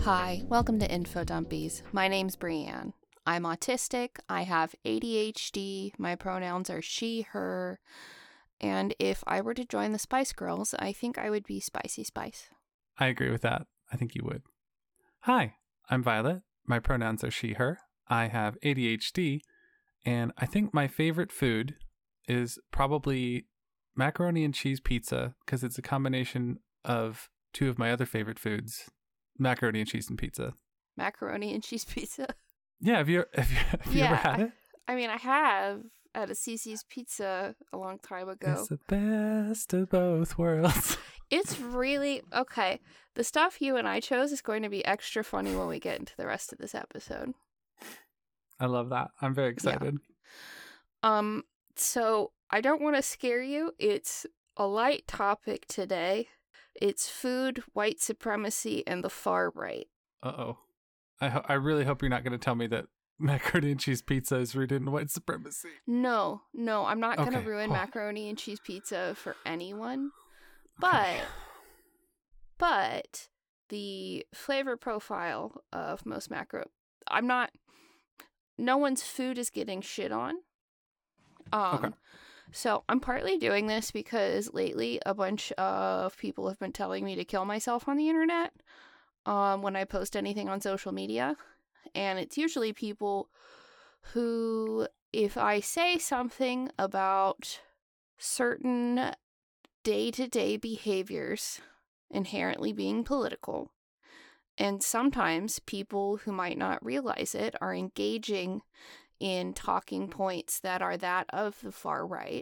Hi, welcome to Info Dumpies. My name's Brianne. I'm autistic, I have ADHD, my pronouns are she, her, and if I were to join the Spice Girls, I think I would be Spicy Spice. I agree with that. I think you would. Hi, I'm Violet. My pronouns are she, her. I have ADHD, and I think my favorite food is probably macaroni and cheese pizza because it's a combination of two of my other favorite foods, macaroni and cheese and pizza. Macaroni and cheese pizza? Yeah, have you ever had it? I mean, I have at a Cece's Pizza a long time ago. It's the best of both worlds. It's really, okay, the stuff you and I chose is going to be extra funny when we get into the rest of this episode. I love that. I'm very excited. Yeah. So I don't want to scare you. It's a light topic today. It's food, white supremacy, and the far right. Uh-oh. I really hope you're not going to tell me that macaroni and cheese pizza is rooted in white supremacy. No, I'm not going to ruin macaroni and cheese pizza for anyone. But the flavor profile of most no one's food is getting shit on. So I'm partly doing this because lately a bunch of people have been telling me to kill myself on the internet when I post anything on social media. And it's usually people who, if I say something about certain day-to-day behaviors inherently being political, and sometimes people who might not realize it are engaging in talking points that are that of the far right.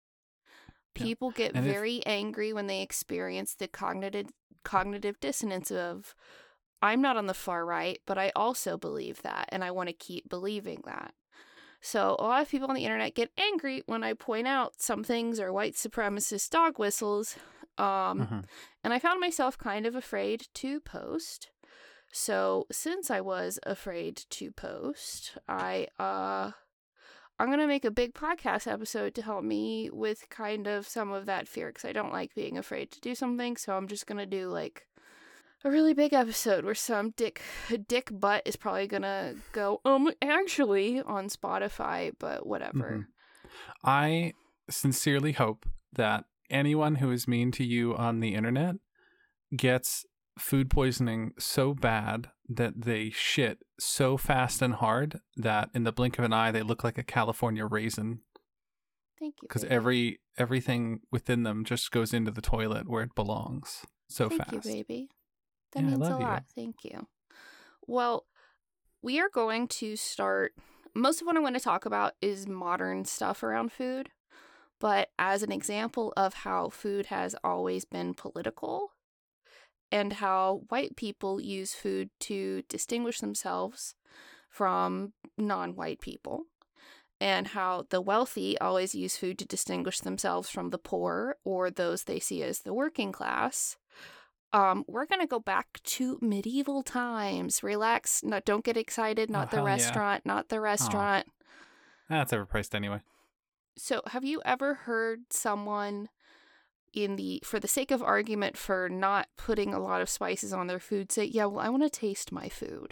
People get very angry when they experience the cognitive dissonance of, I'm not on the far right, but I also believe that, and I want to keep believing that. So a lot of people on the internet get angry when I point out some things are white supremacist dog whistles, and I found myself kind of afraid to post. So since I was afraid to post, I'm going to make a big podcast episode to help me with kind of some of that fear, because I don't like being afraid to do something, so I'm just going to do like a really big episode where some dick butt is probably going to go, actually on Spotify, but whatever. I sincerely hope that anyone who is mean to you on the internet gets food poisoning so bad that they shit so fast and hard that in the blink of an eye they look like a California raisin. Thank you. Because everything within them just goes into the toilet where it belongs so fast. Thank you, baby. That means a lot. Thank you. Well, we are going to start. Most of what I'm going to talk about is modern stuff around food. But as an example of how food has always been political and how white people use food to distinguish themselves from non-white people, and how the wealthy always use food to distinguish themselves from the poor or those they see as the working class, we're going to go back to medieval times. Relax. No, don't get excited. Not the restaurant. Yeah. Not the restaurant. That's overpriced anyway. So have you ever heard someone for the sake of argument for not putting a lot of spices on their food say, yeah, well, I want to taste my food?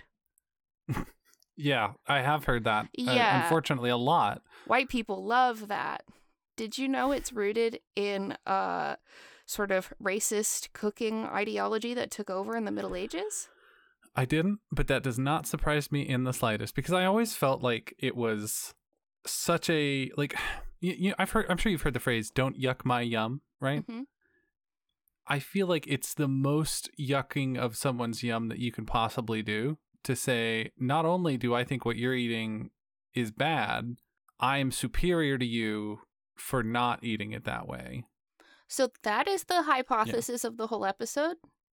Yeah, I have heard that. Yeah. Unfortunately, a lot. White people love that. Did you know it's rooted in sort of racist cooking ideology that took over in the Middle Ages? I didn't, but that does not surprise me in the slightest, because I always felt like it was such a, like, I'm sure you've heard the phrase, don't yuck my yum, right? Mm-hmm. I feel like it's the most yucking of someone's yum that you can possibly do, to say, not only do I think what you're eating is bad, I am superior to you for not eating it that way. So that is the hypothesis of the whole episode.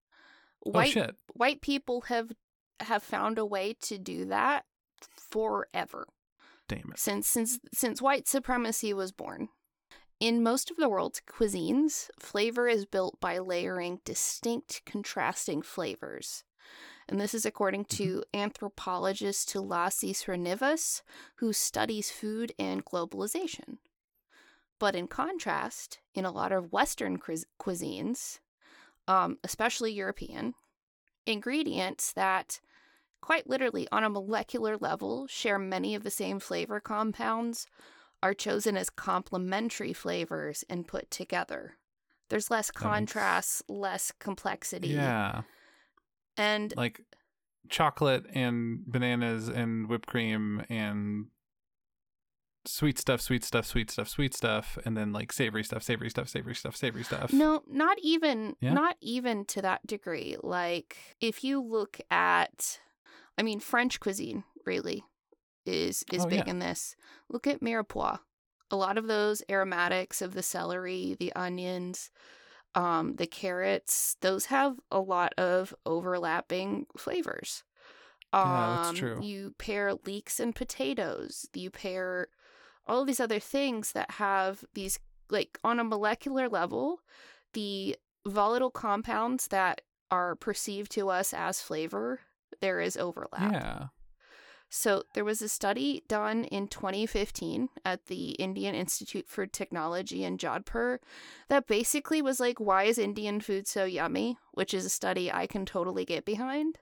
White people have found a way to do that forever. Damn it. Since white supremacy was born. In most of the world's cuisines, flavor is built by layering distinct contrasting flavors. And this is according to anthropologist Tulasis Renivas, who studies food and globalization. But in contrast, in a lot of Western cuisines, especially European, ingredients that, quite literally, on a molecular level, share many of the same flavor compounds are chosen as complementary flavors and put together. There's less contrast, less complexity. Yeah. And like chocolate and bananas and whipped cream and sweet stuff, and then like savory stuff. No, not even to that degree. Like, if you look at, I mean, French cuisine really is big in this. Look at mirepoix. A lot of those aromatics of the celery, the onions, the carrots, those have a lot of overlapping flavors. Yeah, that's true. You pair leeks and potatoes. You pair all of these other things that have these, like, on a molecular level, the volatile compounds that are perceived to us as flavor, there is overlap. Yeah. So there was a study done in 2015 at the Indian Institute for Technology in Jodhpur that basically was like, why is Indian food so yummy? Which is a study I can totally get behind.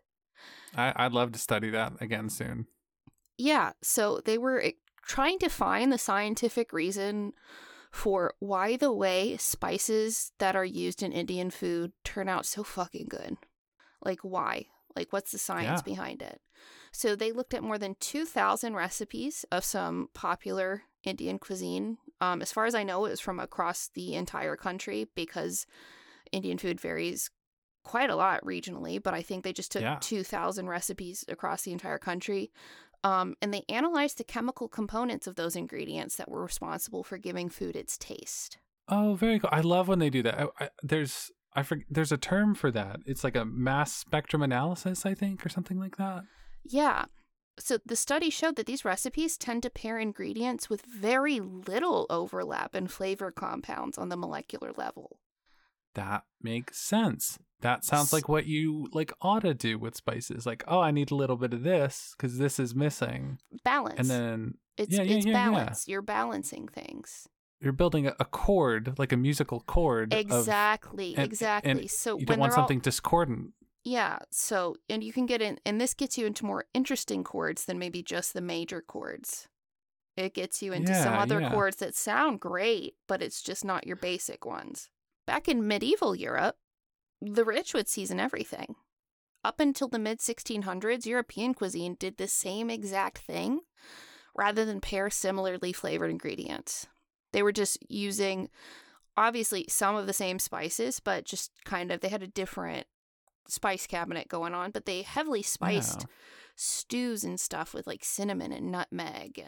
I'd love to study that again soon. Yeah, so they were trying to find the scientific reason for why the way spices that are used in Indian food turn out so fucking good. Like, why? Like, what's the science behind it? So they looked at more than 2,000 recipes of some popular Indian cuisine. As far as I know, it was from across the entire country because Indian food varies quite a lot regionally, but I think they just took 2,000 recipes across the entire country. And they analyzed the chemical components of those ingredients that were responsible for giving food its taste. Oh, very cool. I love when they do that. There's a term for that. It's like a mass spectrum analysis, I think, or something like that. Yeah. So the study showed that these recipes tend to pair ingredients with very little overlap in flavor compounds on the molecular level. That makes sense. That sounds like what you ought to do with spices. Like, oh, I need a little bit of this because this is missing. Balance. And then it's balance. You're balancing things. You're building a chord, like a musical chord. Exactly. And so you don't want something discordant. Yeah. So, and you can get in, and this gets you into more interesting chords than maybe just the major chords. It gets you into some other chords that sound great, but it's just not your basic ones. Back in medieval Europe, the rich would season everything. Up until the mid-1600s, European cuisine did the same exact thing rather than pair similarly flavored ingredients. They were just using, obviously, some of the same spices, but just kind of, they had a different spice cabinet going on, but they heavily spiced stews and stuff with like cinnamon and nutmeg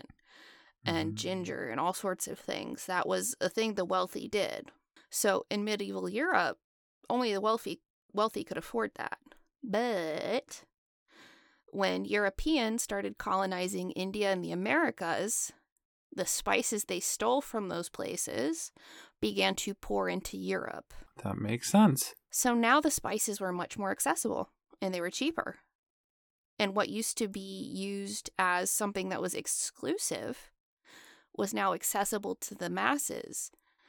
and ginger and all sorts of things. That was a thing the wealthy did. So in medieval Europe, only the wealthy could afford that. But when Europeans started colonizing India and the Americas, the spices they stole from those places began to pour into Europe. That makes sense. So now the spices were much more accessible and they were cheaper. And what used to be used as something that was exclusive was now accessible to the masses.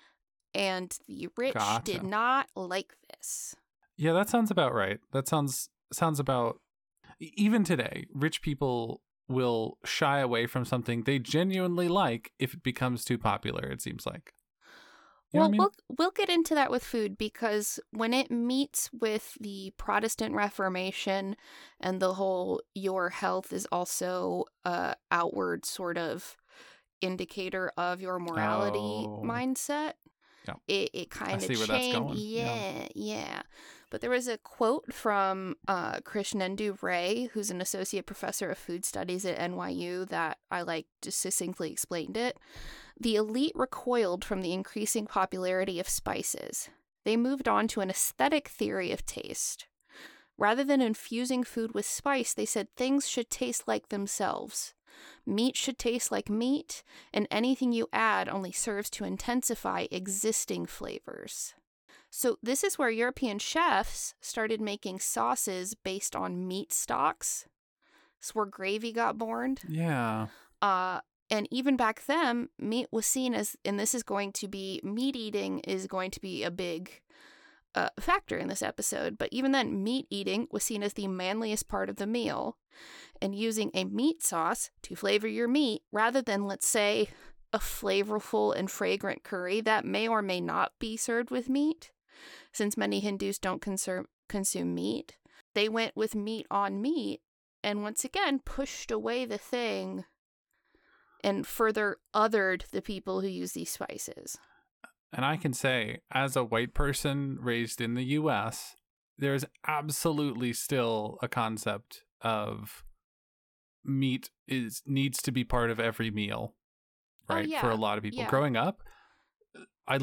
And the rich did not like this. Yeah, that sounds about right. That sounds about, even today, rich people will shy away from something they genuinely like if it becomes too popular, it seems like. You know what I mean? We'll get into that with food, because when it meets with the Protestant Reformation and the whole your health is also a outward sort of indicator of your morality mindset, it kind of changed. That's going. Yeah. But there was a quote from Krishnendu Ray, who's an associate professor of food studies at NYU, that I just succinctly explained it. The elite recoiled from the increasing popularity of spices. They moved on to an aesthetic theory of taste. Rather than infusing food with spice, they said things should taste like themselves. Meat should taste like meat, and anything you add only serves to intensify existing flavors. So this is where European chefs started making sauces based on meat stocks. It's where gravy got born. Yeah. And even back then, meat was seen as, and this is going to be, meat eating is going to be a big factor in this episode, but even then, meat eating was seen as the manliest part of the meal, and using a meat sauce to flavor your meat rather than, let's say, a flavorful and fragrant curry that may or may not be served with meat, since many Hindus don't consume meat, they went with meat on meat, and once again pushed away the thing and further othered the people who use these spices. And I can say, as a white person raised in the US, there's absolutely still a concept of meat needs to be part of every meal, right? Oh, yeah. For a lot of people. Yeah. Growing up, I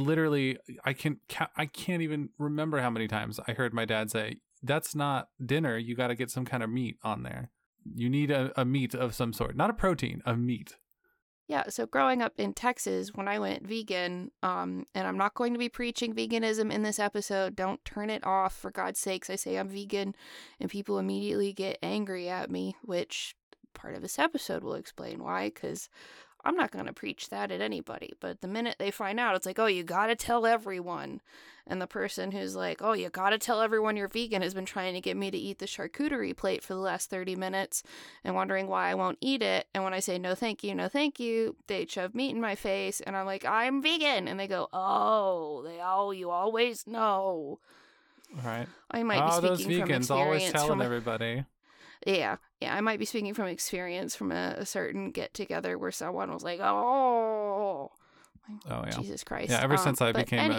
can't even remember how many times I heard my dad say, "That's not dinner. You got to get some kind of meat on there. You need a meat of some sort, not a protein, a meat." Yeah, so growing up in Texas, when I went vegan, and I'm not going to be preaching veganism in this episode, don't turn it off, for God's sakes. I say I'm vegan, and people immediately get angry at me, which part of this episode will explain why, because I'm not going to preach that at anybody. But the minute they find out, it's like, oh, you got to tell everyone. And the person who's like, oh, you got to tell everyone you're vegan has been trying to get me to eat the charcuterie plate for the last 30 minutes and wondering why I won't eat it. And when I say, no, thank you, they shove meat in my face. And I'm like, I'm vegan. And they go, you always know. All right. I might be speaking those vegans from experience. Always telling everybody. Yeah, I might be speaking from experience from a certain get-together where someone was like, oh yeah. Jesus Christ. Yeah, ever since I became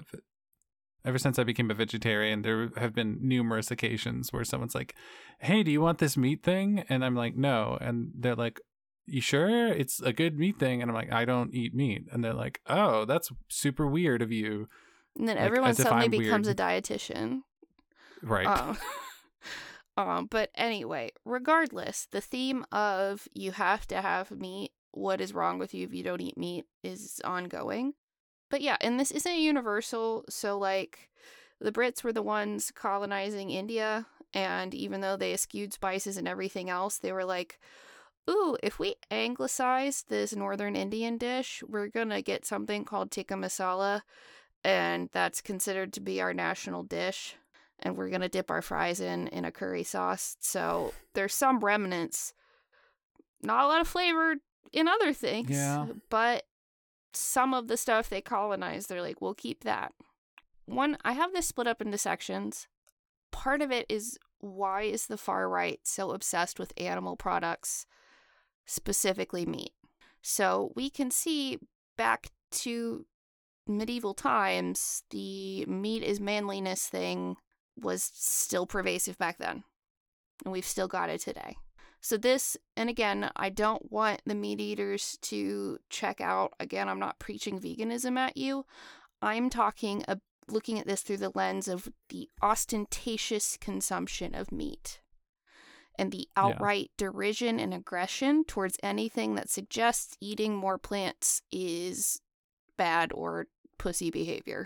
a vegetarian, there have been numerous occasions where someone's like, hey, do you want this meat thing? And I'm like, no. And they're like, you sure? It's a good meat thing. And I'm like, I don't eat meat. And they're like, oh, that's super weird of you. And then everyone suddenly becomes a dietitian. Right. But anyway, regardless, the theme of you have to have meat, what is wrong with you if you don't eat meat, is ongoing. But yeah, and this isn't universal, so like, the Brits were the ones colonizing India, and even though they eschewed spices and everything else, they were like, ooh, if we anglicize this northern Indian dish, we're gonna get something called tikka masala, and that's considered to be our national dish. And we're going to dip our fries in a curry sauce. So there's some remnants. Not a lot of flavor in other things. Yeah. But some of the stuff they colonized, they're like, we'll keep that. I have this split up into sections. Part of it is, why is the far right so obsessed with animal products, specifically meat? So we can see back to medieval times, the meat is manliness thing was still pervasive back then, and we've still got it today. So this, and again, I don't want the meat eaters to check out. Again, I'm not preaching veganism at you. I'm looking at this through the lens of the ostentatious consumption of meat and the outright derision and aggression towards anything that suggests eating more plants is bad or pussy behavior.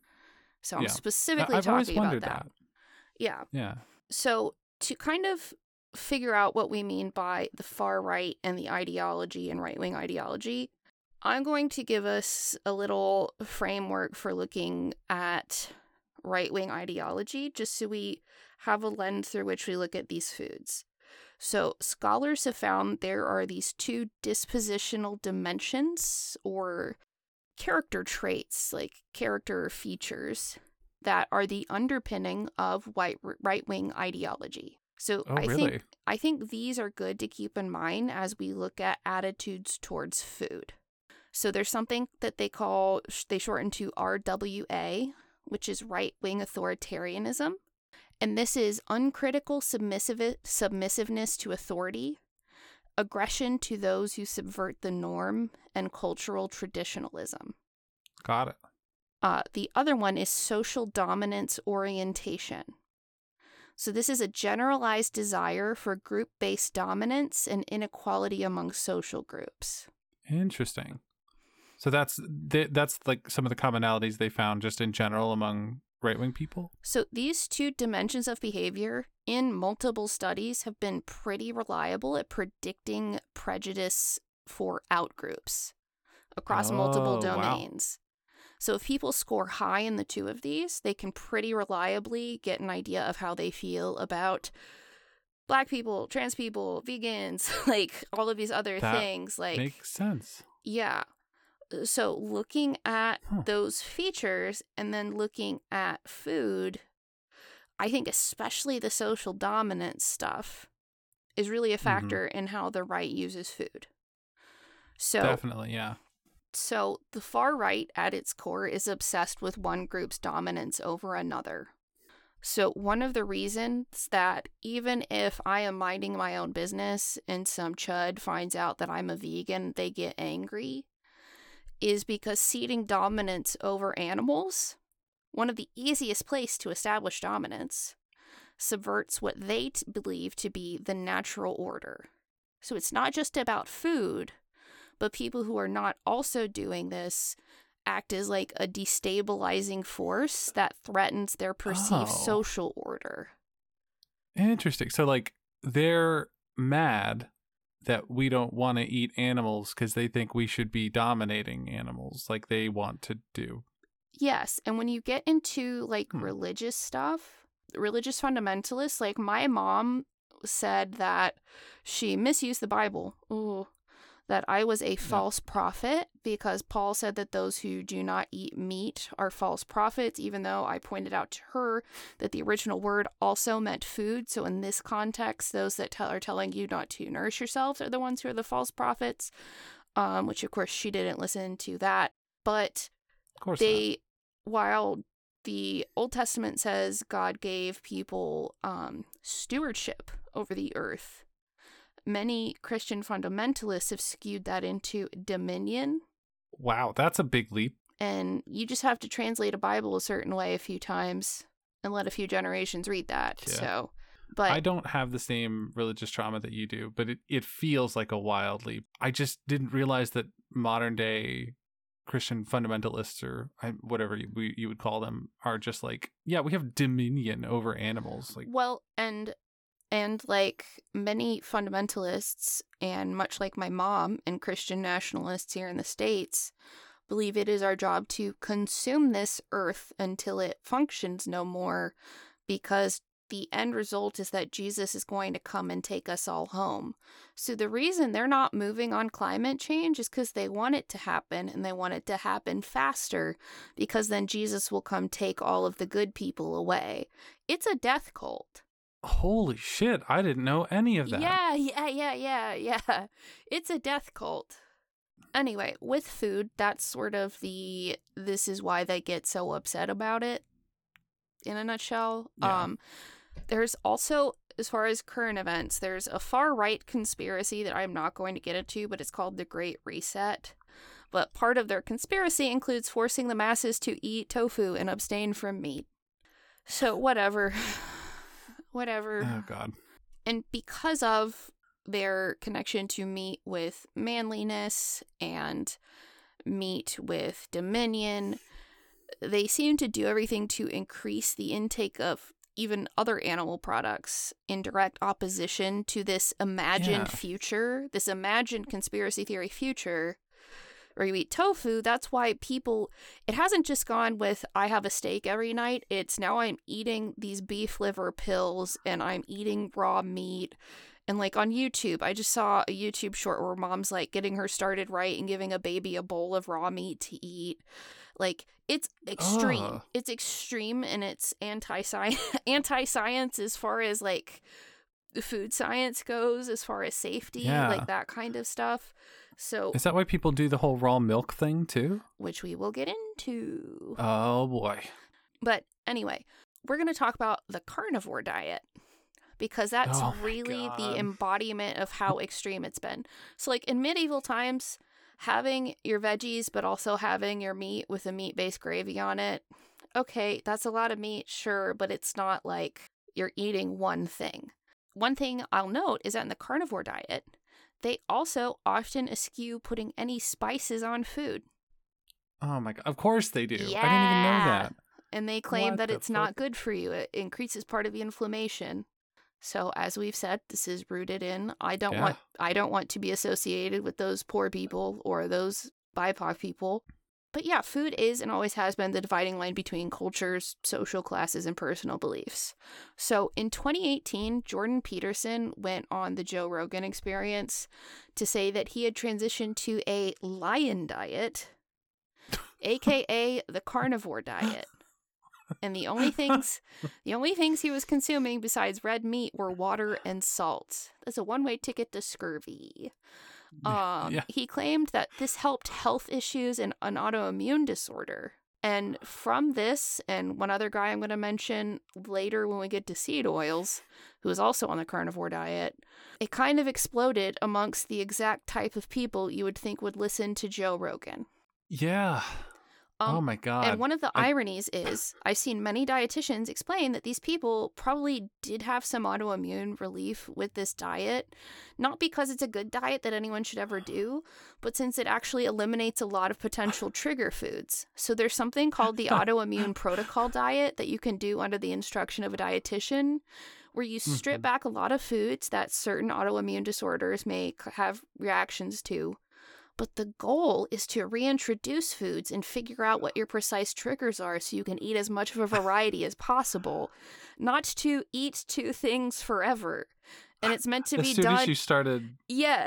So I'm specifically talking about that. Yeah. Yeah. So to kind of figure out what we mean by the far right and the ideology and right-wing ideology, I'm going to give us a little framework for looking at right-wing ideology, just so we have a lens through which we look at these foods. So scholars have found there are these two dispositional dimensions, or character traits, like character features, that are the underpinning of right-wing ideology. So I think these are good to keep in mind as we look at attitudes towards food. So there's something that they shorten to RWA, which is right-wing authoritarianism. And this is uncritical submissiveness to authority, aggression to those who subvert the norm, and cultural traditionalism. Got it. The other one is social dominance orientation. So this is a generalized desire for group-based dominance and inequality among social groups. Interesting. So that's like some of the commonalities they found just in general among right-wing people? So these two dimensions of behavior in multiple studies have been pretty reliable at predicting prejudice for outgroups across multiple domains. Wow. So if people score high in the two of these, they can pretty reliably get an idea of how they feel about Black people, trans people, vegans, like all of these other things. Like, makes sense. Yeah. So looking at those features and then looking at food, I think especially the social dominance stuff is really a factor in how the right uses food. So definitely, yeah. So the far right at its core is obsessed with one group's dominance over another. So one of the reasons that even if I am minding my own business and some chud finds out that I'm a vegan, they get angry, is because ceding dominance over animals, one of the easiest places to establish dominance, subverts what they believe to be the natural order. So it's not just about food, but people who are not also doing this act as like a destabilizing force that threatens their perceived social order. Interesting. So like they're mad that we don't want to eat animals because they think we should be dominating animals like they want to do. Yes. And when you get into like religious stuff, religious fundamentalists, like my mom said that she misused the Bible. Ooh. That I was a false prophet because Paul said that those who do not eat meat are false prophets, even though I pointed out to her that the original word also meant food. So in this context, those that are telling you not to nourish yourselves are the ones who are the false prophets, which of course she didn't listen to that. But of course while the Old Testament says God gave people stewardship over the earth, many Christian fundamentalists have skewed that into dominion. Wow, that's a big leap. And you just have to translate a Bible a certain way a few times and let a few generations read that. Yeah. So, but I don't have the same religious trauma that you do, but it feels like a wild leap. I just didn't realize that modern day Christian fundamentalists, or whatever you would call them, are just like, yeah, we have dominion over animals. Like, well, and like many fundamentalists, and much like my mom and Christian nationalists here in the States, believe it is our job to consume this earth until it functions no more, because the end result is that Jesus is going to come and take us all home. So the reason they're not moving on climate change is because they want it to happen, and they want it to happen faster, because then Jesus will come take all of the good people away. It's a death cult. Holy shit, I didn't know any of that. Yeah. It's a death cult. Anyway, with food, that's sort of this is why they get so upset about it, in a nutshell. Yeah. There's also, as far as current events, there's a far-right conspiracy that I'm not going to get into, but it's called the Great Reset. But part of their conspiracy includes forcing the masses to eat tofu and abstain from meat. So, whatever. Oh, God. And because of their connection to meat with manliness and meat with dominion, they seem to do everything to increase the intake of even other animal products in direct opposition to this imagined future, this imagined conspiracy theory future where you eat tofu. That's why it hasn't just gone with, I have a steak every night. It's now I'm eating these beef liver pills and I'm eating raw meat. And like on YouTube, I just saw a YouTube short where mom's like getting her started right and giving a baby a bowl of raw meat to eat. Like, it's extreme. It's extreme, and it's anti-science as far as like food science goes, as far as safety, like that kind of stuff. So is that why people do the whole raw milk thing too? Which we will get into. Oh boy. But anyway, we're going to talk about the carnivore diet, because that's really the embodiment of how extreme it's been. So like in medieval times, having your veggies but also having your meat with a meat-based gravy on it, okay, that's a lot of meat, sure, but it's not like you're eating one thing. One thing I'll note is that in the carnivore diet, they also often eschew putting any spices on food. Oh my God. Of course they do. Yeah. I didn't even know that. And they claim that it's not good for you. It increases part of the inflammation. So as we've said, this is rooted in, I don't want to be associated with those poor people or those BIPOC people. But yeah, food is and always has been the dividing line between cultures, social classes, and personal beliefs. So in 2018, Jordan Peterson went on the Joe Rogan Experience to say that he had transitioned to a lion diet, aka the carnivore diet. And the only things he was consuming besides red meat were water and salt. That's a one-way ticket to scurvy. He claimed that this helped health issues and an autoimmune disorder. And from this, and one other guy I'm going to mention later when we get to seed oils, who is also on the carnivore diet, it kind of exploded amongst the exact type of people you would think would listen to Joe Rogan. Yeah. Oh my God. And one of the ironies is I've seen many dietitians explain that these people probably did have some autoimmune relief with this diet, not because it's a good diet that anyone should ever do, but since it actually eliminates a lot of potential trigger foods. So there's something called the autoimmune protocol diet that you can do under the instruction of a dietitian, where you strip back a lot of foods that certain autoimmune disorders may have reactions to. But the goal is to reintroduce foods and figure out what your precise triggers are so you can eat as much of a variety as possible, not to eat two things forever. And it's meant to be done. As soon as you started. Yeah.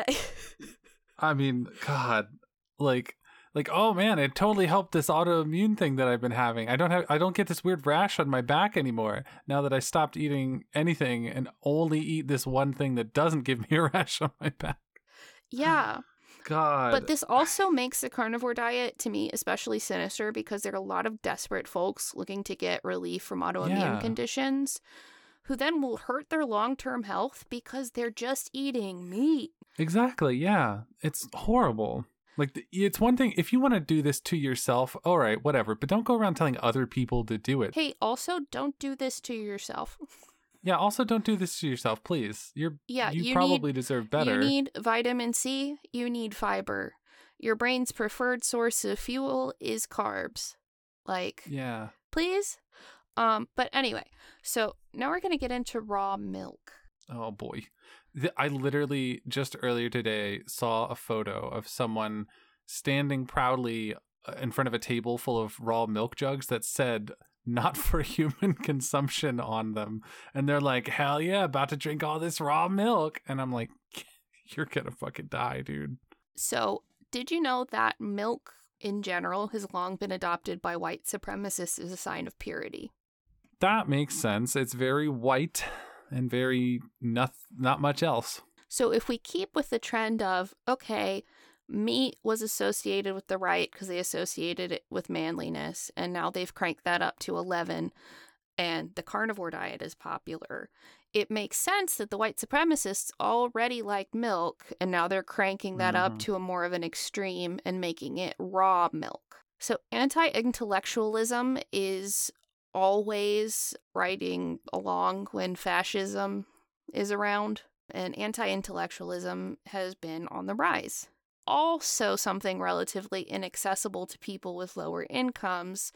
I mean, God, like, oh man, it totally helped this autoimmune thing that I've been having. I don't get this weird rash on my back anymore now that I stopped eating anything and only eat this one thing that doesn't give me a rash on my back. Yeah. God. But this also makes the carnivore diet, to me, especially sinister because there are a lot of desperate folks looking to get relief from autoimmune conditions who then will hurt their long-term health because they're just eating meat. Exactly, yeah. It's horrible. Like, it's one thing, if you want to do this to yourself, all right, whatever, but don't go around telling other people to do it. Hey, also, don't do this to yourself. Yeah, also don't do this to yourself, please. You probably deserve better. You need vitamin C, you need fiber. Your brain's preferred source of fuel is carbs. Yeah. Please? But anyway, so now we're going to get into raw milk. Oh boy. I literally just earlier today saw a photo of someone standing proudly in front of a table full of raw milk jugs that said not for human consumption on them. And they're like, hell yeah, about to drink all this raw milk. And I'm like, you're gonna fucking die, dude. So, did you know that milk in general has long been adopted by white supremacists as a sign of purity? That makes sense. It's very white and very not much else. So if we keep with the trend of, okay, meat was associated with the right because they associated it with manliness, and now they've cranked that up to 11, and the carnivore diet is popular, it makes sense that the white supremacists already liked milk, and now they're cranking that up to a more of an extreme and making it raw milk. So anti-intellectualism is always riding along when fascism is around, and anti-intellectualism has been on the rise. Also something relatively inaccessible to people with lower incomes.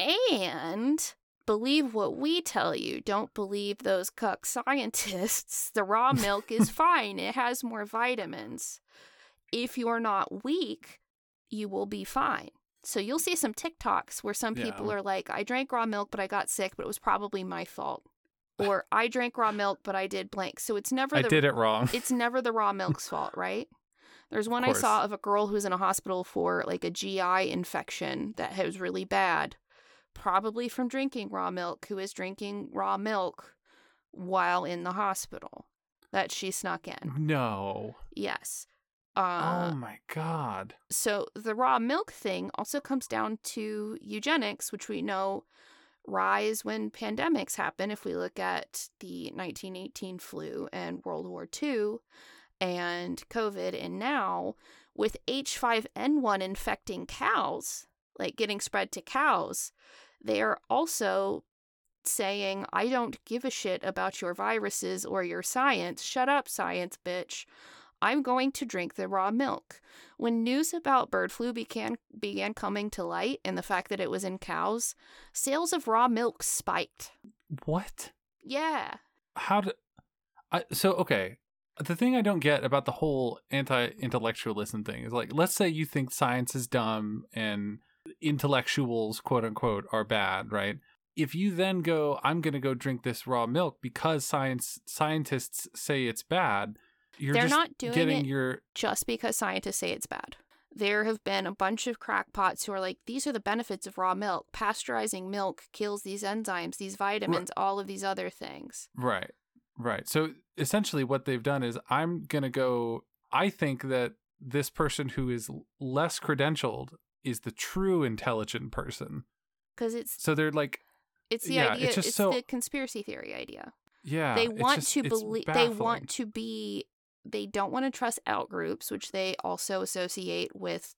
And believe what we tell you. Don't believe those cuck scientists. The raw milk is fine. It has more vitamins. If you're not weak, you will be fine. So you'll see some TikToks where some people are like, I drank raw milk, but I got sick, but it was probably my fault. Or I drank raw milk, but I did blank. So it's never I did it wrong. It's never the raw milk's fault, right? There's one I saw of a girl who was in a hospital for like a GI infection that was really bad, probably from drinking raw milk, who is drinking raw milk while in the hospital that she snuck in. No. Yes. Oh my God. So the raw milk thing also comes down to eugenics, which we know rise when pandemics happen. If we look at the 1918 flu and World War II and COVID, and now with H5N1 infecting cows, like getting spread to cows, they are also saying, I don't give a shit about your viruses or your science. Shut up, science, bitch. I'm going to drink the raw milk. When news about bird flu began coming to light and the fact that it was in cows, sales of raw milk spiked. What? Yeah. Okay. The thing I don't get about the whole anti-intellectualism thing is, like, let's say you think science is dumb and intellectuals, quote unquote, are bad, right? If you then go, I'm going to go drink this raw milk because scientists say it's bad, they're just not doing it just because scientists say it's bad. There have been a bunch of crackpots who are like, these are the benefits of raw milk. Pasteurizing milk kills these enzymes, these vitamins, all of these other things. Right. So essentially what they've done is I'm going to go, I think that this person who is less credentialed is the true intelligent person. Because it's... So they're like... It's the idea, it's the conspiracy theory idea. Yeah. They want to believe, they want to be, they don't want to trust out groups, which they also associate with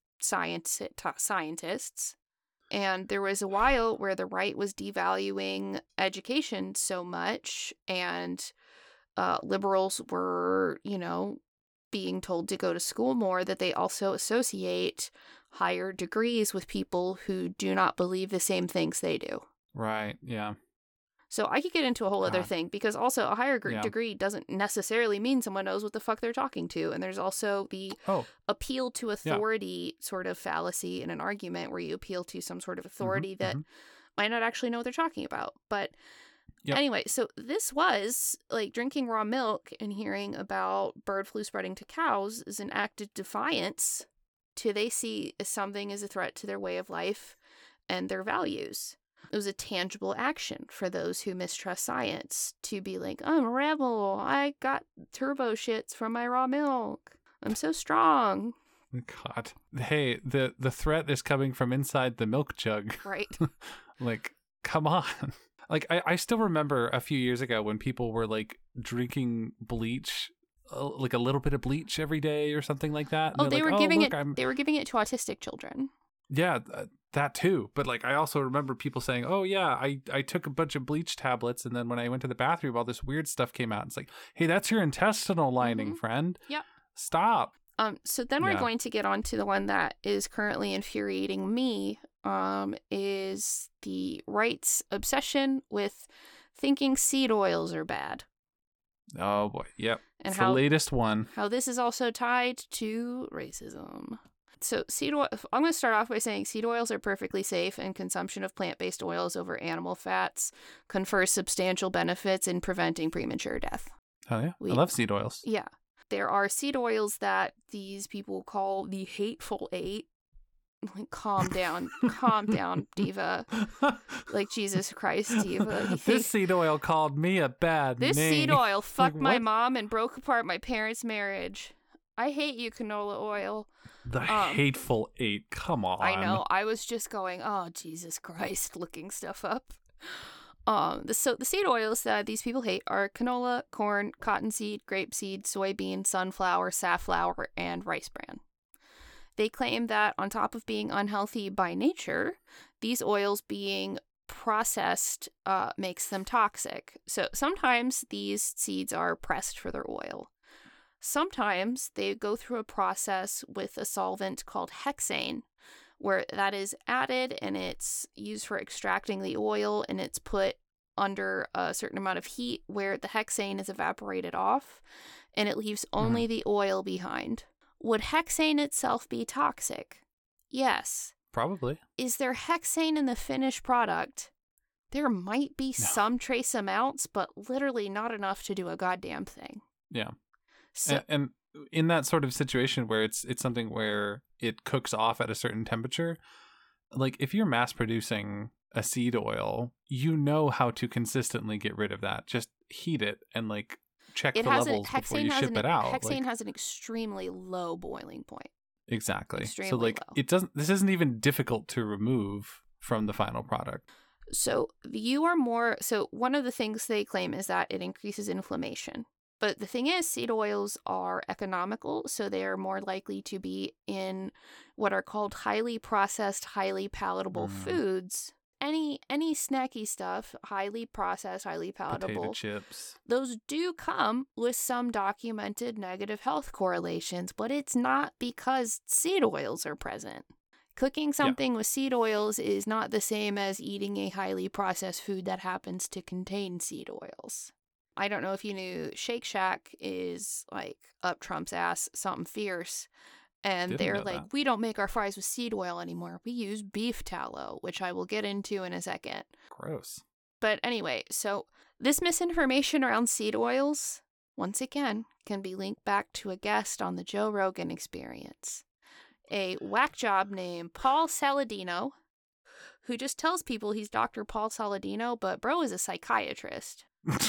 scientists. And there was a while where the right was devaluing education so much, and liberals were, being told to go to school more, that they also associate higher degrees with people who do not believe the same things they do. Right, yeah. So I could get into a whole other thing, because also a higher degree doesn't necessarily mean someone knows what the fuck they're talking to. And there's also the appeal to authority sort of fallacy in an argument where you appeal to some sort of authority that might not actually know what they're talking about. But anyway, so this was like drinking raw milk and hearing about bird flu spreading to cows is an act of defiance to they see as something as a threat to their way of life and their values. It was a tangible action for those who mistrust science to be like, I'm a rebel. I got turbo shits from my raw milk. I'm so strong. God. Hey, the threat is coming from inside the milk jug. Right. Like, come on. Like, I still remember a few years ago when people were like drinking bleach, like a little bit of bleach every day or something like that. Oh, they were giving it to autistic children. Yeah, that too. But like, I also remember people saying, oh yeah, I took a bunch of bleach tablets, and then when I went to the bathroom, all this weird stuff came out. It's like, hey, that's your intestinal lining, friend. Yep. Stop. So then we're going to get on to the one that is currently infuriating me, is the right's obsession with thinking seed oils are bad. Oh boy. Yep. And it's the latest one. How this is also tied to racism. So seed oil, I'm going to start off by saying seed oils are perfectly safe, and consumption of plant-based oils over animal fats confers substantial benefits in preventing premature death. Oh yeah, I love seed oils. Yeah. There are seed oils that these people call the hateful eight. Like, calm down, Diva. Like, Jesus Christ, Diva. This seed oil called me a bad name. This seed oil fucked my mom and broke apart my parents' marriage. I hate you, canola oil. The hateful eight. Come on. I know. I was just going, oh, Jesus Christ, looking stuff up. So the seed oils that these people hate are canola, corn, cottonseed, grapeseed, soybean, sunflower, safflower, and rice bran. They claim that on top of being unhealthy by nature, these oils being processed makes them toxic. So sometimes these seeds are pressed for their oil. Sometimes they go through a process with a solvent called hexane, where that is added and it's used for extracting the oil, and it's put under a certain amount of heat where the hexane is evaporated off and it leaves only the oil behind. Would hexane itself be toxic? Yes. Probably. Is there hexane in the finished product? There might be some trace amounts, but literally not enough to do a goddamn thing. Yeah. So, and in that sort of situation where it's something where it cooks off at a certain temperature, like if you're mass producing a seed oil, you know how to consistently get rid of that. Just heat it and like check the levels before you ship it out. Hexane has an extremely low boiling point. Exactly. Extremely so like low. This isn't even difficult to remove from the final product. So one of the things they claim is that it increases inflammation. But the thing is, seed oils are economical, so they are more likely to be in what are called highly processed, highly palatable foods. Any snacky stuff, highly processed, highly palatable. Potato chips. Those do come with some documented negative health correlations, but it's not because seed oils are present. Cooking something with seed oils is not the same as eating a highly processed food that happens to contain seed oils. I don't know if you knew, Shake Shack is like up Trump's ass, something fierce. And they're like, that. we don't make our fries with seed oil anymore. We use beef tallow, which I will get into in a second. Gross. But anyway, so this misinformation around seed oils, once again, can be linked back to a guest on the Joe Rogan Experience. A whack job named Paul Saladino, who just tells people he's Dr. Paul Saladino, but bro is a psychiatrist.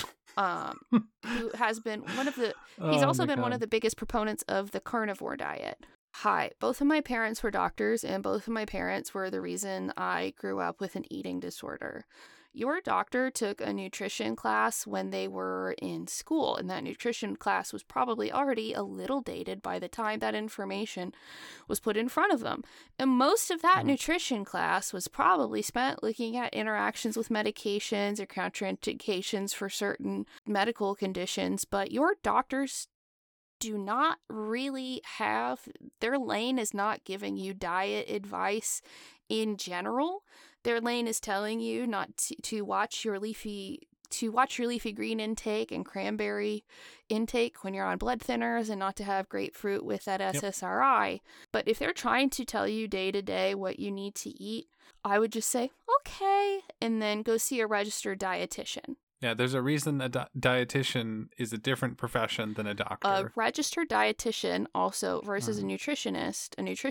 Who has been he's also been one of the biggest proponents of the carnivore diet. Hi, both of my parents were doctors, and both of my parents were the reason I grew up with an eating disorder. Your doctor took a nutrition class when they were in school, and that nutrition class was probably already a little dated by the time that information was put in front of them. And most of that nutrition class was probably spent looking at interactions with medications or contraindications for certain medical conditions, but your doctors do not really have, their lane is not giving you diet advice in general. Their lane is telling you not to watch your leafy green intake and cranberry intake when you're on blood thinners, and not to have grapefruit with that SSRI. But if they're trying to tell you day to day what you need to eat, I would just say, okay, and then go see a registered dietitian. Yeah, there's a reason a dietitian is a different profession than a doctor. A registered dietitian also versus a nutritionist.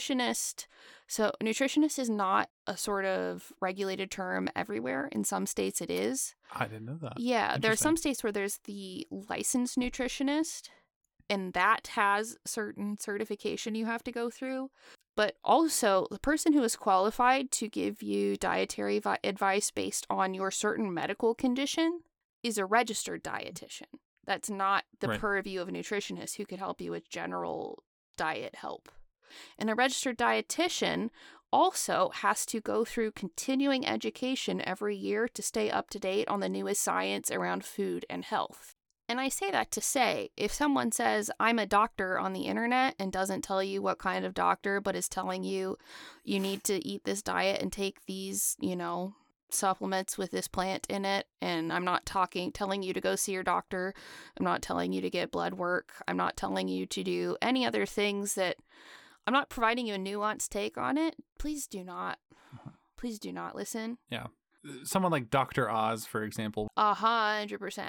So a nutritionist is not a sort of regulated term everywhere. In some states it is. I didn't know that. Yeah, there are some states where there's the licensed nutritionist, and that has certain certification you have to go through. But also, the person who is qualified to give you dietary advice based on your certain medical condition is a registered dietitian. That's not the purview of a nutritionist who could help you with general diet help. And a registered dietitian also has to go through continuing education every year to stay up to date on the newest science around food and health. And I say that to say, if someone says, I'm a doctor on the internet and doesn't tell you what kind of doctor, but is telling you you need to eat this diet and take these, supplements with this plant in it, and I'm not telling you to go see your doctor, I'm not telling you to get blood work, I'm not telling you to do any other things that, I'm not providing you a nuanced take on it, please do not listen. Yeah. Someone like Dr. Oz, for example. 100%.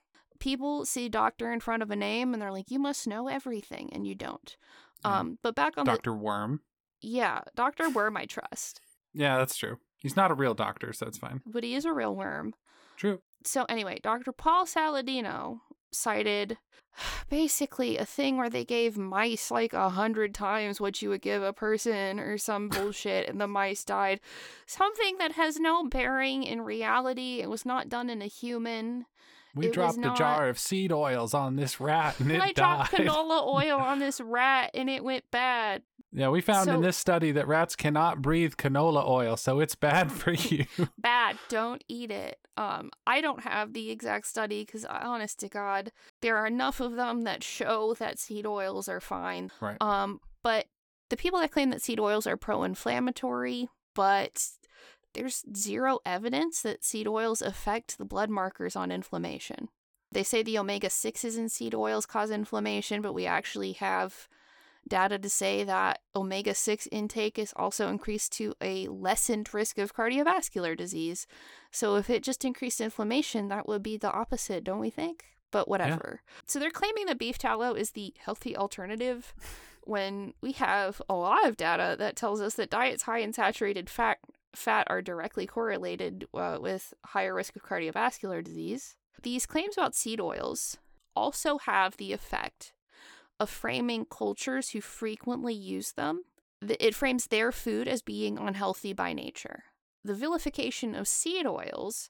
People see doctor in front of a name and they're like, you must know everything, and you don't. But back on Dr. Worm. Yeah, Dr. Worm I trust. Yeah, that's true. He's not a real doctor, so it's fine. But he is a real worm. True. So anyway, Dr. Paul Saladino cited basically a thing where they gave mice like 100 times what you would give a person or some bullshit, and the mice died. Something that has no bearing in reality. It was not done in a human. We dropped a jar of seed oils on this rat and it died. I dropped canola oil on this rat and it went bad. Yeah, we found in this study that rats cannot breathe canola oil, so it's bad for you. Bad. Don't eat it. I don't have the exact study because, honest to God, there are enough of them that show that seed oils are fine. Right. But the people that claim that seed oils are pro-inflammatory, but there's zero evidence that seed oils affect the blood markers on inflammation. They say the omega-6s in seed oils cause inflammation, but we actually have data to say that omega-6 intake is also increased to a lessened risk of cardiovascular disease. So if it just increased inflammation, that would be the opposite, don't we think? But whatever. Yeah. So they're claiming that beef tallow is the healthy alternative when we have a lot of data that tells us that diets high in saturated fat are directly correlated with higher risk of cardiovascular disease. These claims about seed oils also have the effect of framing cultures who frequently use them. It frames their food as being unhealthy by nature. The vilification of seed oils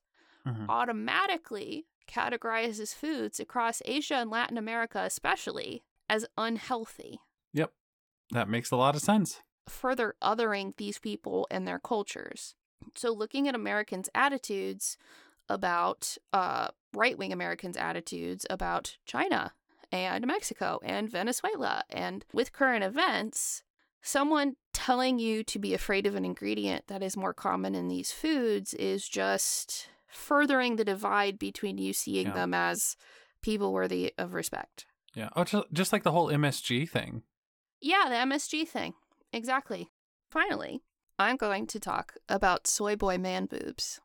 automatically categorizes foods across Asia and Latin America especially as unhealthy. Yep, that makes a lot of sense. Further othering these people and their cultures. So looking at Americans' attitudes about, right-wing Americans' attitudes about China and Mexico and Venezuela, and with current events, someone telling you to be afraid of an ingredient that is more common in these foods is just furthering the divide between you seeing them as people worthy of respect. Yeah. Oh, just like the whole MSG thing. Yeah, the MSG thing. Exactly. Finally, I'm going to talk about soy boy man boobs.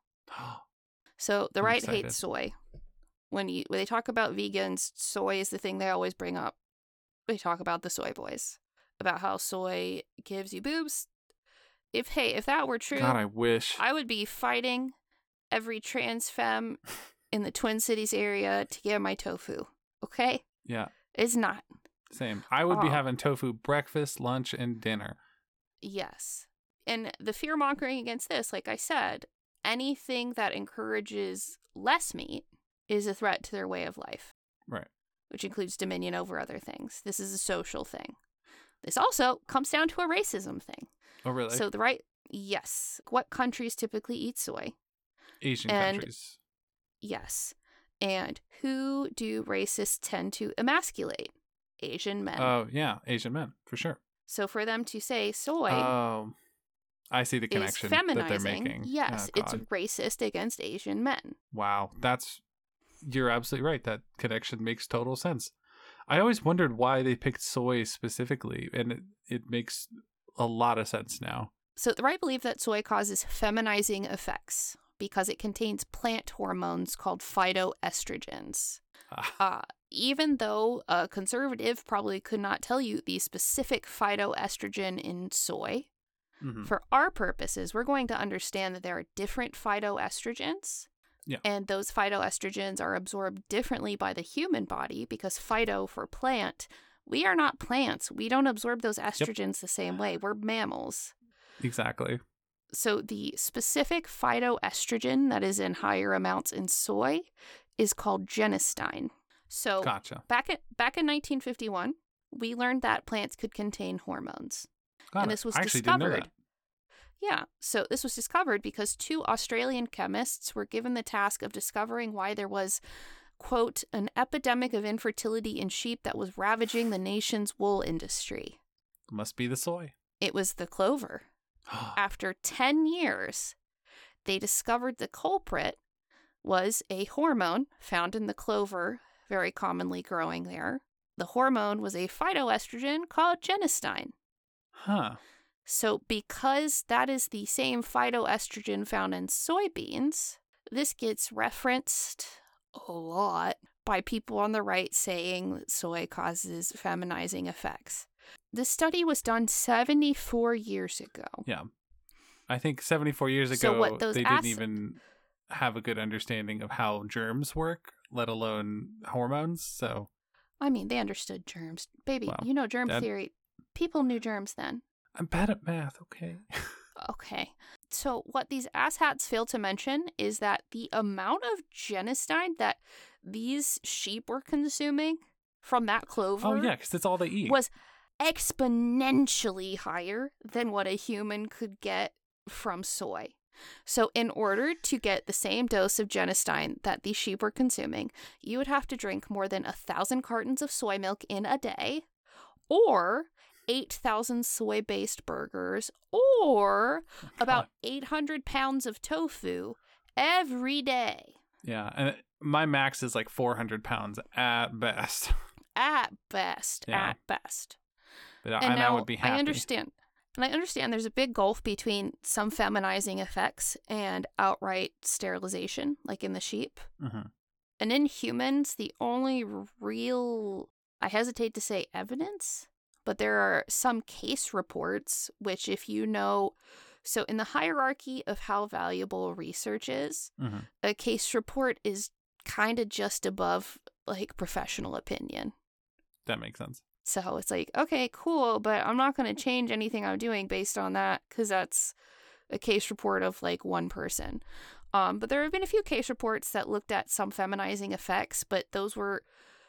So the I'm right excited. hates soy. When they talk about vegans, soy is the thing they always bring up. They talk about the soy boys, about how soy gives you boobs. If that were true, God, I wish. I would be fighting every trans femme in the Twin Cities area to get my tofu. Okay? Yeah. It's not. Same. I would be having tofu breakfast, lunch, and dinner. Yes. And the fear mongering against this, like I said, anything that encourages less meat is a threat to their way of life. Right. Which includes dominion over other things. This is a social thing. This also comes down to a racism thing. Oh, really? So yes. What countries typically eat soy? Asian countries. Yes. And who do racists tend to emasculate? Asian men. Oh, yeah. Asian men, for sure. So for them to say soy I see the connection that they're making. Yes, it's racist against Asian men. Wow. You're absolutely right. That connection makes total sense. I always wondered why they picked soy specifically, and it makes a lot of sense now. So the right believe that soy causes feminizing effects because it contains plant hormones called phytoestrogens. Even though a conservative probably could not tell you the specific phytoestrogen in soy, for our purposes, we're going to understand that there are different phytoestrogens. Yeah. And those phytoestrogens are absorbed differently by the human body because phyto for plant, we are not plants. We don't absorb those estrogens the same way. We're mammals. Exactly. So the specific phytoestrogen that is in higher amounts in soy is called genistein. So gotcha. Back in 1951, we learned that plants could contain hormones. And this was discovered. Didn't know that. Yeah, so this was discovered because 2 Australian chemists were given the task of discovering why there was, quote, an epidemic of infertility in sheep that was ravaging the nation's wool industry. Must be the soy. It was the clover. After 10 years, they discovered the culprit was a hormone found in the clover, very commonly growing there. The hormone was a phytoestrogen called genistein. Huh. So because that is the same phytoestrogen found in soybeans, this gets referenced a lot by people on the right saying that soy causes feminizing effects. This study was done 74 years ago. Yeah. I think 74 years ago, they didn't even have a good understanding of how germs work, let alone hormones. So, I mean, they understood germs. Baby, well, germ theory. People knew germs then. I'm bad at math, okay? Okay. So what these asshats fail to mention is that the amount of genistein that these sheep were consuming from that clover... Oh, yeah, because that's all they eat. ...was exponentially higher than what a human could get from soy. So in order to get the same dose of genistein that these sheep were consuming, you would have to drink more than 1,000 cartons of soy milk in a day, or 8,000 soy-based burgers, or about 800 pounds of tofu every day. Yeah, and my max is like 400 pounds at best. At best. Yeah. At best. But I would be happy. I understand there's a big gulf between some feminizing effects and outright sterilization, like in the sheep. Mm-hmm. And in humans, the only real, I hesitate to say evidence, but there are some case reports, which if you know, so in the hierarchy of how valuable research is, a case report is kind of just above like professional opinion. That makes sense. So it's like, okay, cool, but I'm not going to change anything I'm doing based on that because that's a case report of like one person. But there have been a few case reports that looked at some feminizing effects, but those were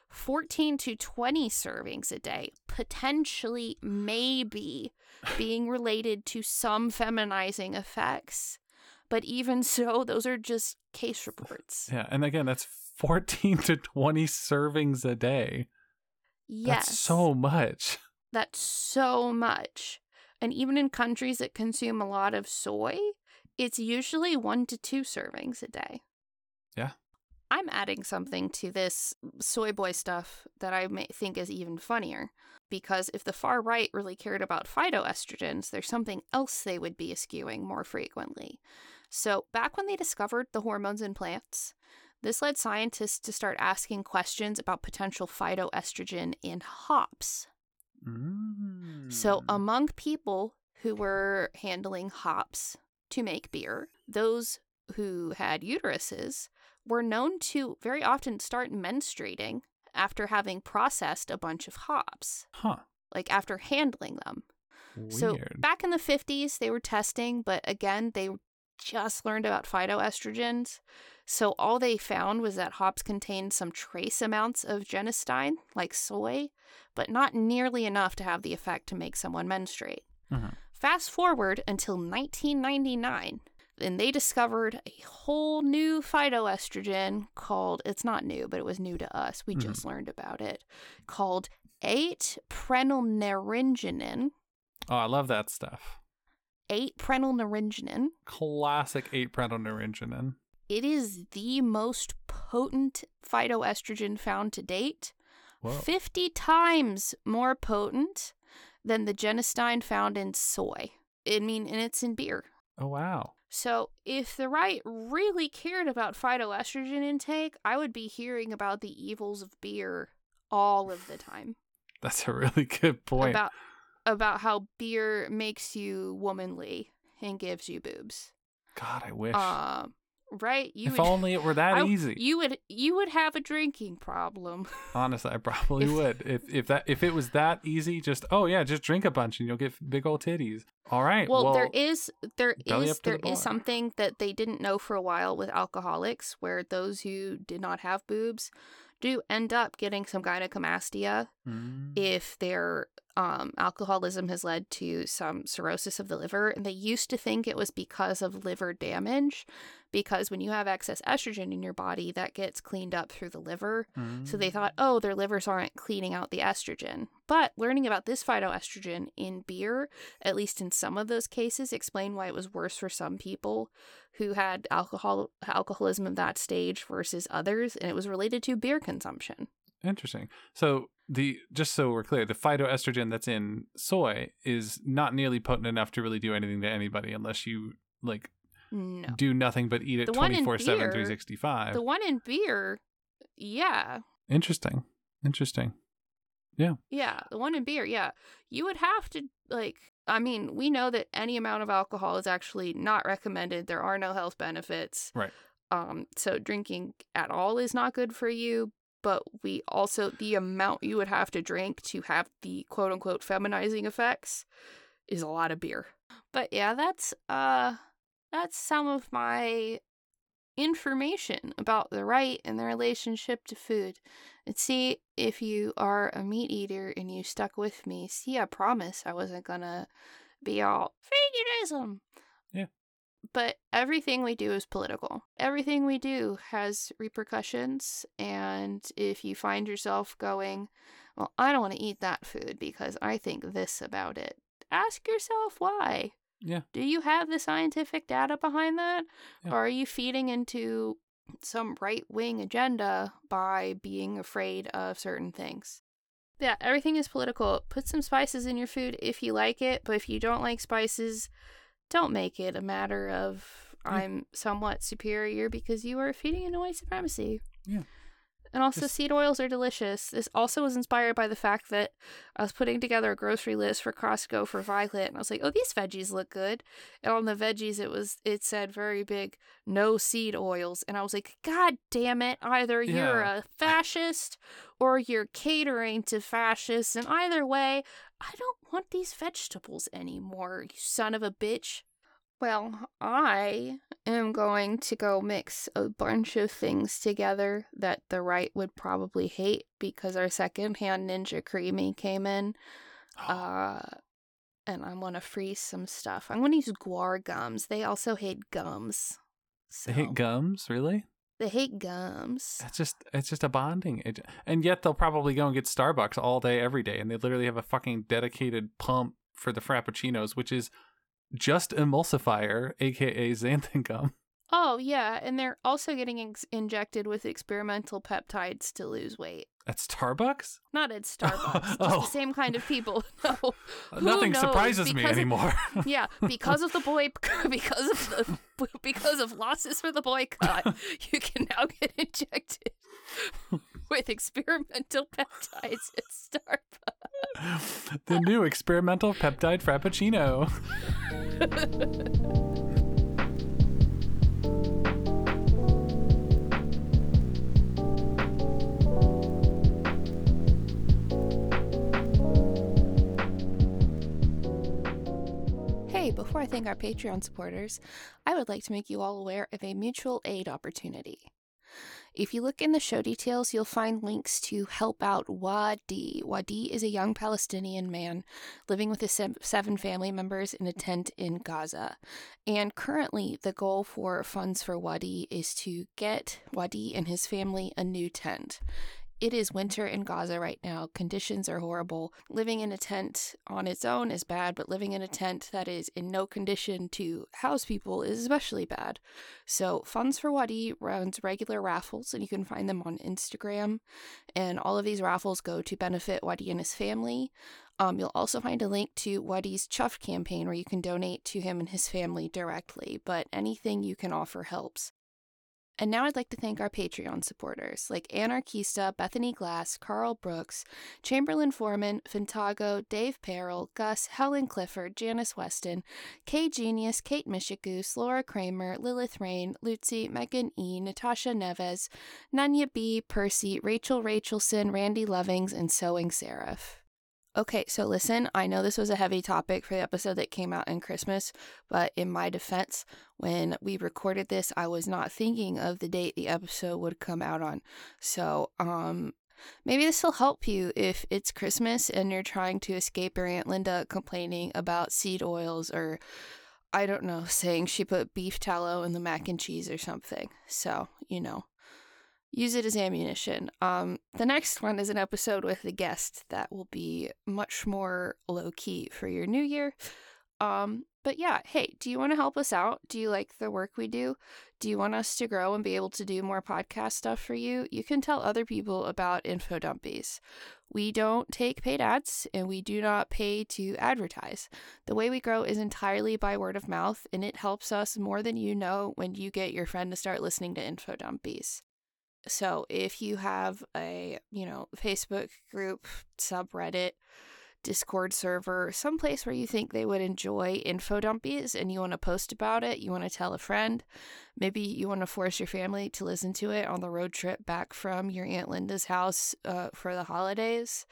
14 to 20 servings a day, potentially maybe being related to some feminizing effects. But even so, those are just case reports. Yeah, and again, that's 14 to 20 servings a day. Yes. That's so much. That's so much. And even in countries that consume a lot of soy, it's usually 1 to 2 servings a day. Yeah. I'm adding something to this soy boy stuff that I may think is even funnier. Because if the far right really cared about phytoestrogens, there's something else they would be eschewing more frequently. So, back when they discovered the hormones in plants, this led scientists to start asking questions about potential phytoestrogen in hops. So, among people who were handling hops to make beer, those who had uteruses were known to very often start menstruating after having processed a bunch of hops. Like after handling them. Weird. So back in the 50s, they were testing, but again, they just learned about phytoestrogens. So all they found was that hops contained some trace amounts of genistein, like soy, but not nearly enough to have the effect to make someone menstruate. Fast forward until 1999. And they discovered a whole new phytoestrogen called, it's not new, but it was new to us. We just learned about it, called 8-prenylnaringenin. Oh, I love that stuff. 8-prenylnaringenin. Classic 8-prenylnaringenin. It is the most potent phytoestrogen found to date. Whoa. 50 times more potent than the genistein found in soy. And it's in beer. Oh, wow. So if the right really cared about phytoestrogen intake, I would be hearing about the evils of beer all of the time. That's a really good point. About how beer makes you womanly and gives you boobs. God, I wish. Right? Only it were that easy. You would have a drinking problem. Honestly, I probably would. If it was that easy, just drink a bunch and you'll get big old titties. All right. Well, there is something that they didn't know for a while with alcoholics, where those who did not have boobs do end up getting some gynecomastia if their alcoholism has led to some cirrhosis of the liver. And they used to think it was because of liver damage, because when you have excess estrogen in your body, that gets cleaned up through the liver. So they thought, their livers aren't cleaning out the estrogen. But learning about this phytoestrogen in beer, at least in some of those cases, explained why it was worse for some people who had alcoholism of that stage versus others, and it was related to beer consumption. Interesting. So just so we're clear, the phytoestrogen that's in soy is not nearly potent enough to really do anything to anybody unless you do nothing but eat it 24/7, 365. The one in beer, yeah. Interesting. Yeah. Yeah, the one in beer, yeah. You would have to, we know that any amount of alcohol is actually not recommended. There are no health benefits. Right. So drinking at all is not good for you, but the amount you would have to drink to have the quote-unquote feminizing effects is a lot of beer. But yeah, that's some of my information about the right and the relationship to food. And see, if you are a meat eater and you stuck with me, I promise I wasn't gonna be all veganism. Yeah. But everything we do is political. Everything we do has repercussions, and if you find yourself going, well, I don't want to eat that food because I think this about it, ask yourself why. Yeah. Do you have the scientific data behind that? Yeah. Or are you feeding into some right-wing agenda by being afraid of certain things? Yeah, everything is political. Put some spices in your food if you like it, but if you don't like spices, don't make it a matter of I'm somewhat superior because you are feeding into white supremacy. Yeah. And also, seed oils are delicious. This also was inspired by the fact that I was putting together a grocery list for Costco for Violet, and I was like, oh, these veggies look good. And on the veggies, it said very big, no seed oils. And I was like, God damn it. Either you're a fascist or you're catering to fascists. And either way, I don't want these vegetables anymore, you son of a bitch. Well, I am going to go mix a bunch of things together that the right would probably hate because our secondhand Ninja Creamy came in. And I'm going to freeze some stuff. I'm going to use guar gums. They also hate gums. So. They hate gums? Really? They hate gums. It's just a bonding. And yet they'll probably go and get Starbucks all day, every day. And they literally have a fucking dedicated pump for the Frappuccinos, which is just emulsifier, aka xanthan gum. Oh, yeah, and they're also getting injected with experimental peptides to lose weight. At Starbucks? Not at Starbucks. Just the same kind of people. No. Nothing surprises me anymore. Yeah, because of losses for the boycott, you can now get injected with experimental peptides at Starbucks. The new experimental peptide frappuccino. Hey, before I thank our Patreon supporters, I would like to make you all aware of a mutual aid opportunity. If you look in the show details, you'll find links to help out Wadi. Wadi is a young Palestinian man living with his 7 family members in a tent in Gaza. And currently, the goal for Funds for Wadi is to get Wadi and his family a new tent. It is winter in Gaza right now. Conditions are horrible. Living in a tent on its own is bad, but living in a tent that is in no condition to house people is especially bad. So Funds for Wadi runs regular raffles, and you can find them on Instagram. And all of these raffles go to benefit Wadi and his family. You'll also find a link to Wadi's Chuff campaign where you can donate to him and his family directly, but anything you can offer helps. And now I'd like to thank our Patreon supporters, like Anarchista, Bethany Glass, Carl Brooks, Chamberlain Foreman, Fintago, Dave Perrell, Gus, Helen Clifford, Janice Weston, Kay Genius, Kate Mishigoose, Laura Kramer, Lilith Rain, Lucy, Megan E., Natasha Neves, Nanya B., Percy, Rachel Rachelson, Randy Lovings, and Sewing Seraph. Okay, so listen, I know this was a heavy topic for the episode that came out in Christmas, but in my defense, when we recorded this, I was not thinking of the date the episode would come out on. So, maybe this will help you if it's Christmas and you're trying to escape your Aunt Linda complaining about seed oils or, I don't know, saying she put beef tallow in the mac and cheese or something. So, use it as ammunition. The next one is an episode with a guest that will be much more low-key for your new year. But yeah, hey, do you want to help us out? Do you like the work we do? Do you want us to grow and be able to do more podcast stuff for you? You can tell other people about InfoDumpies. We don't take paid ads, and we do not pay to advertise. The way we grow is entirely by word of mouth, and it helps us more than you know when you get your friend to start listening to InfoDumpies. So if you have a, Facebook group, subreddit, Discord server, someplace where you think they would enjoy InfoDumpies and you want to post about it, you want to tell a friend, maybe you want to force your family to listen to it on the road trip back from your Aunt Linda's house for the holidays,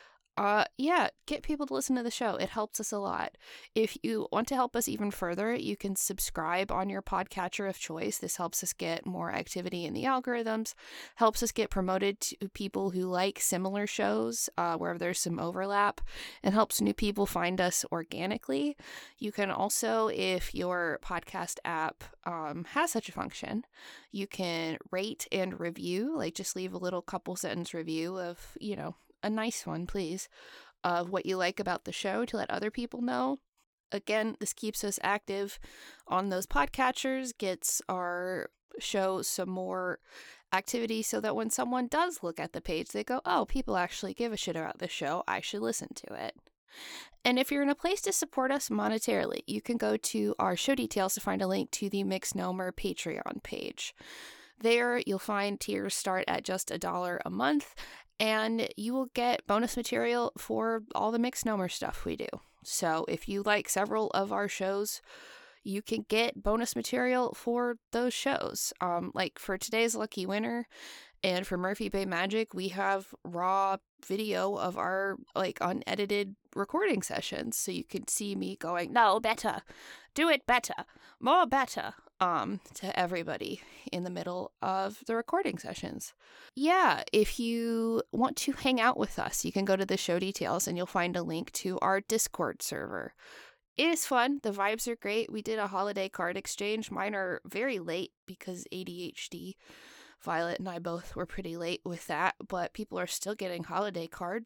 get people to listen to the show. It helps us a lot. If you want to help us even further, you can subscribe on your podcatcher of choice. This helps us get more activity in the algorithms, helps us get promoted to people who like similar shows where there's some overlap, and helps new people find us organically. You can also, if your podcast app has such a function, you can rate and review, like just leave a little couple sentence review of, a nice one, please, of what you like about the show to let other people know. Again, this keeps us active on those podcatchers, gets our show some more activity so that when someone does look at the page, they go, oh, people actually give a shit about this show. I should listen to it. And if you're in a place to support us monetarily, you can go to our show details to find a link to the Mixnomer Patreon page. There, you'll find tiers start at just $1 a month, and you will get bonus material for all the Mixnomer stuff we do. So if you like several of our shows, you can get bonus material for those shows. Like for today's Lucky Winner and for Murphy Bay Magic, we have raw video of our unedited recording sessions. So you can see me going, no, better, do it better, more better, to everybody in the middle of the recording sessions. Yeah, if you want to hang out with us, you can go to the show details and you'll find a link to our Discord server. It is fun. The vibes are great. We did a holiday card exchange. Mine are very late because ADHD. Violet and I both were pretty late with that, but people are still getting holiday cards.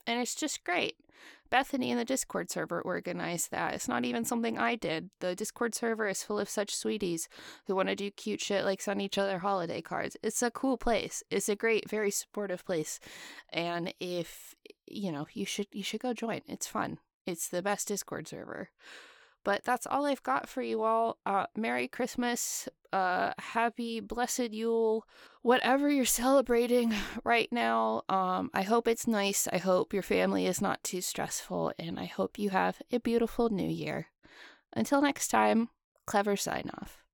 And it's just great. Bethany in the Discord server organized that. It's not even something I did. The Discord server is full of such sweeties who want to do cute shit like send each other holiday cards. It's a cool place. It's a great, very supportive place. And if, you should go join. It's fun. It's the best Discord server. But that's all I've got for you all. Merry Christmas, happy blessed Yule, whatever you're celebrating right now. I hope it's nice. I hope your family is not too stressful, and I hope you have a beautiful new year. Until next time, clever sign off.